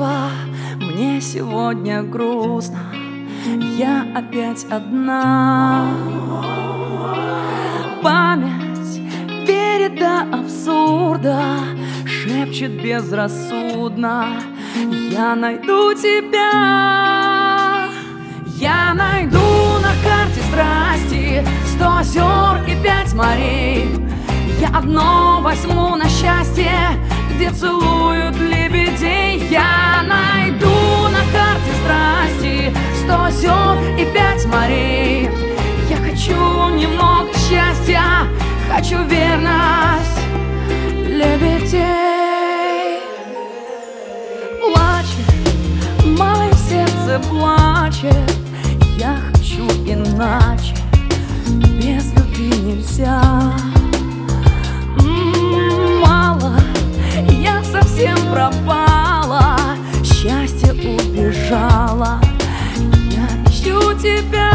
мало, мне сегодня грустно, я опять одна. Память верит до абсурда, шепчет безрассудно: я найду тебя. Я найду на карте страсти 100 озер и 5 морей. Я одно возьму на счастье, где целуют лебедей. Я найду на карте страсти 100 озер и 5 морей. Я хочу немного счастья, хочу верность лебедей. Плачет, мое сердце плачет, я хочу иначе, без любви нельзя. Мало, я совсем пропала, счастье убежало, я ищу тебя.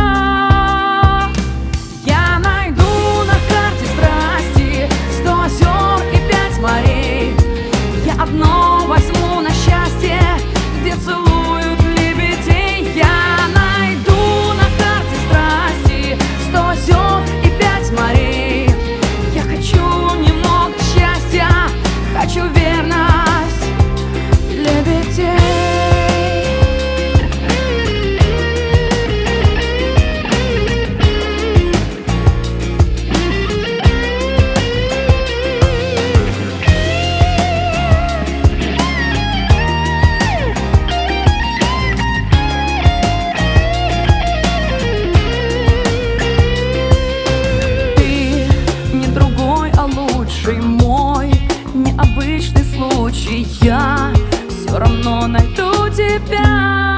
Я найду на карте страсти 100 озер и 5 морей. Я одно возьму на счастье, где целуют лебедей. Я найду на карте страсти 100 озер и 5 морей. Я хочу немного счастья, хочу верность лебедей. Мой необычный случай, я все равно найду тебя.